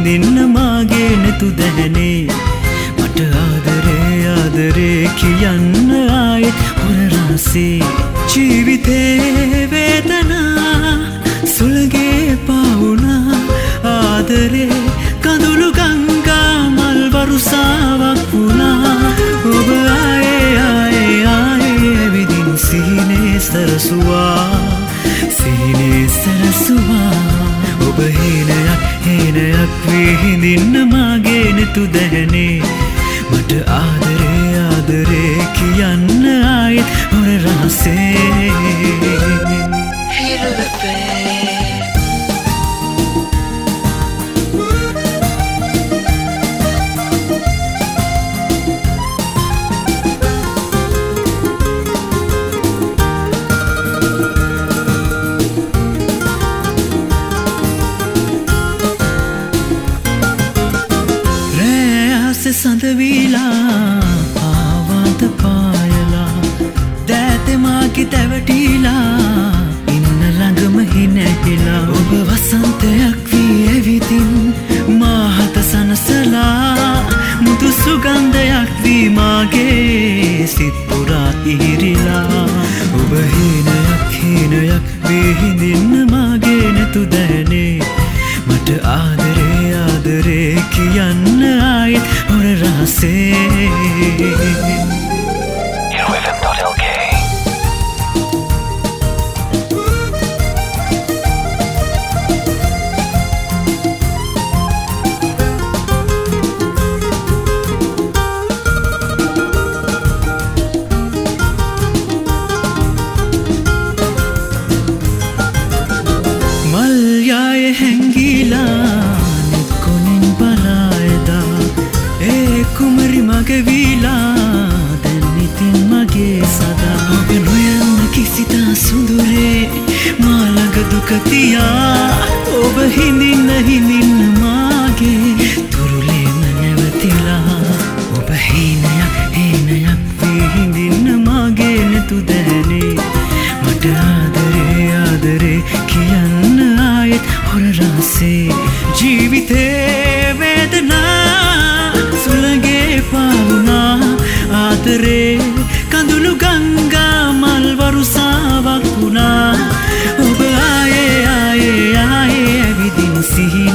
විඳින්න මාගේ නැතු දැනේ මට ආදරේ කියන්න ආයෙත් හොර රහසේ ජීවිතේ වේදනා සුළගේ පාවුනා ආදරේ කඳුළු ගංගා මල් වරුසාවක් වුණා ඔබ ආයේ ඇවිදින් සිහිනේ සරසුවා ඔබ හීනයක් විහිඳින්න මාගේ නැතු දැනේ මට ආදරේ කියන්න ආයෙත් හොර රහසේ සඳවීලා ආවාද පායලා දෑතෙමාකි තැවටීලා ඉන්න ළඟම හිනැහිලා ඔබ වසන්තයක් වී ඇවිදින් මාහත සනසලා මුදු සුගන්ධයක් වී මාගේ සිත් පුරා ඉහිරිලා ඔබ හීනයක් විහිඳින්න මාගේ නැතු දැනේ මට ආදරේ කියන්න ආයෙත් හොර රහසේ මල් යායේ හැංගිලා නිකොනින් බලායදා කුමරි මගේ වීලා දැන් ඉතින් මගේ සදා ඔබ නොයන්න කිසිතා සුඳුරේ මා ළඟ දුක තියා ඔබ හිඳින්න මාගේ තුරුලේම නැවතිලා ඔබ හීනයක් විහිඳින්න මාගේ නැතු දැනේ මට ආදරේ කියන්න ආයෙත් හොර රහසේ ජීවිතේ වේදනා සුළගේ පාවුනා ආදරේ කඳුළු ගංගා මල් වරුසාවක් වුණා ඔබ ආයේ ඇවිදින් සිහින